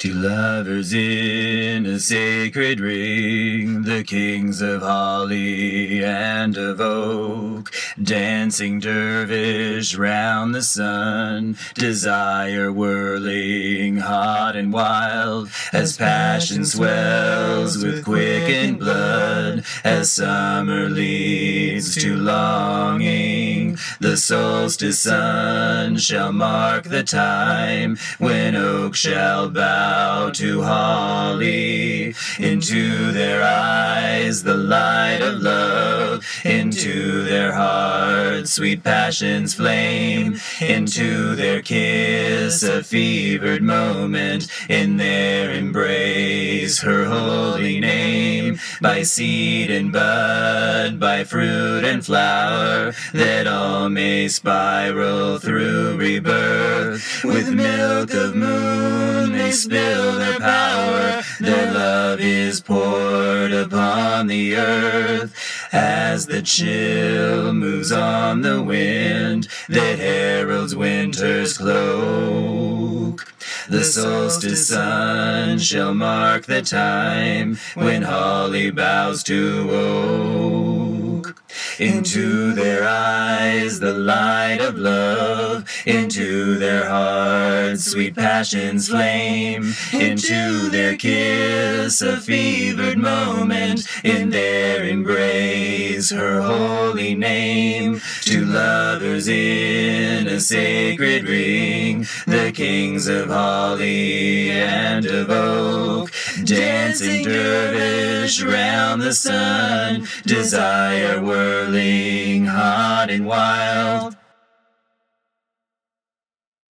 Two lovers in a sacred ring, the kings of holly and of oak, dancing dervish round the sun, desire whirling hot and wild, as passion swells with quickened blood, as summer leads to longing. The solstice sun shall mark the time when oak shall bow to holly. Into their eyes the light of love, into their hearts sweet passion's flame, into their kiss a fevered moment, in their embrace her holy name. By seed and bud, by fruit and flower, that all may spiral through rebirth. With milk of moon they spill their power, their love is poured upon the earth. As the chill moves on the wind that heralds winter's cloak, the solstice sun shall mark the time when holly bows to oak. Into their eyes the light of love, into their hearts sweet passion's flame, into their kiss a fevered moment, in their embrace her holy name. Two lovers in a sacred ring, the kings of holly and of oak, dancing dervish round the sun, desire whirling hot and wild,